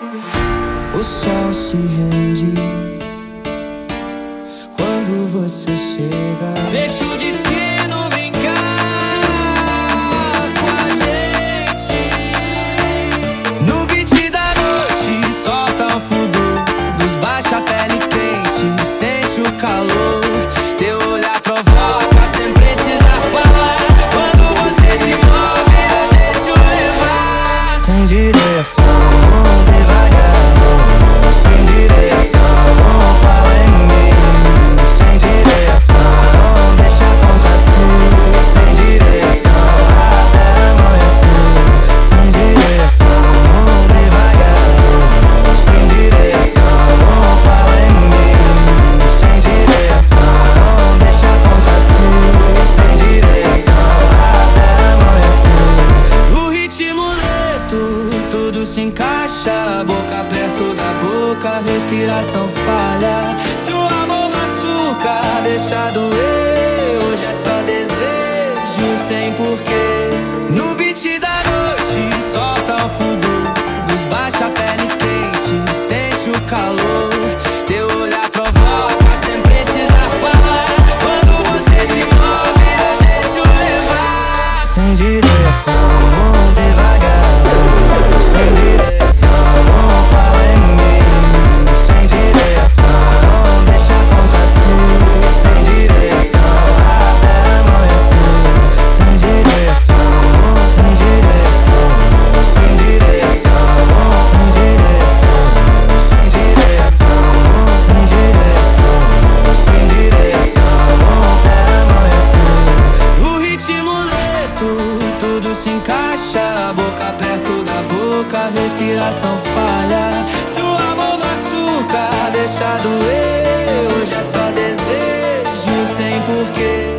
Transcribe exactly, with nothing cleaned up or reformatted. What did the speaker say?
O sol se rende quando você chega. Deixa o destino brincar com a gente. No beat da noite, solta o pudor, nos baixa a pele quente, sente o calor. Teu olhar provoca sem precisar falar. Quando você se move, eu deixo levar. Sem direção, devagar. Sem direção, fala em mim. Sem direção, deixa acontecer. Sem direção, até amanhecer. Sem direção, devagar. Sem direção, fala em mim. Sem direção, deixa acontecer. Sem direção, até amanhecer. O ritmo lento, tudo se encaixa. Boca perto da boca, respiração falha. Se o amor machuca, deixa doer. Hoje é só desejo sem porquê. No beat da noite, solta o pudor, nos baixa a pele quente, sente o calor. Teu olhar provoca sem precisar falar. Quando você se move, eu deixo levar. Sem direção, devagar. Sem direção, fala em mim. Sem direção, deixa acontecer. Sem direção, até amanhecer. Sem direção, sem direção, sem direção, sem direção, sem direção, sem direção, sem direção, até amanhecer. O ritmo lento, tudo se encaixa. Boca perto da boca, respiração falha. Se o amor machuca, deixa doer. Hoje é só desejo sem porquê.